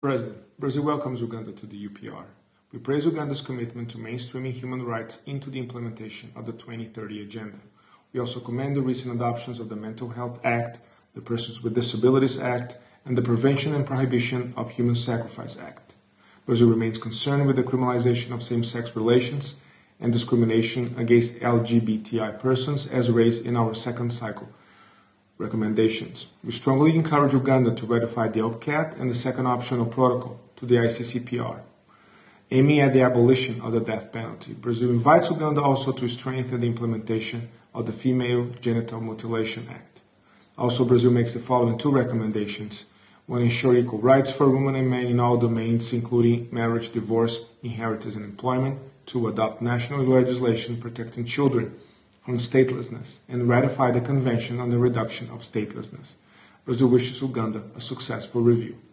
President, Brazil welcomes Uganda to the UPR. We praise Uganda's commitment to mainstreaming human rights into the implementation of the 2030 Agenda. We also commend the recent adoptions of the Mental Health Act, the Persons with Disabilities Act, and the Prevention and Prohibition of Human Sacrifice Act. Brazil remains concerned with the criminalization of same-sex relations and discrimination against LGBTI persons as raised in our second cycle recommendations. We strongly encourage Uganda to ratify the OPCAT and the second optional protocol to the ICCPR, aiming at the abolition of the death penalty. Brazil invites Uganda also to strengthen the implementation of the Female Genital Mutilation Act. Also, Brazil makes the following two recommendations. One, ensure equal rights for women and men in all domains, including marriage, divorce, inheritance, and employment. Two, adopt national legislation protecting children from statelessness and ratify the Convention on the Reduction of Statelessness. Brazil wishes Uganda a successful review.